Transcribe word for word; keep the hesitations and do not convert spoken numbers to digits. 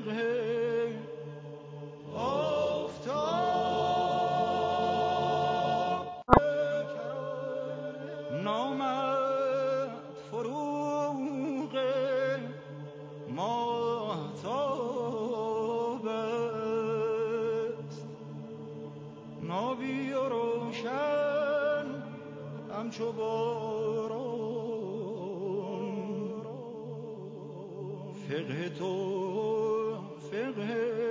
فقه آفتاب نامد فروغ ماهتاب است، نابی و روشن همچو باران. فقه تو فقه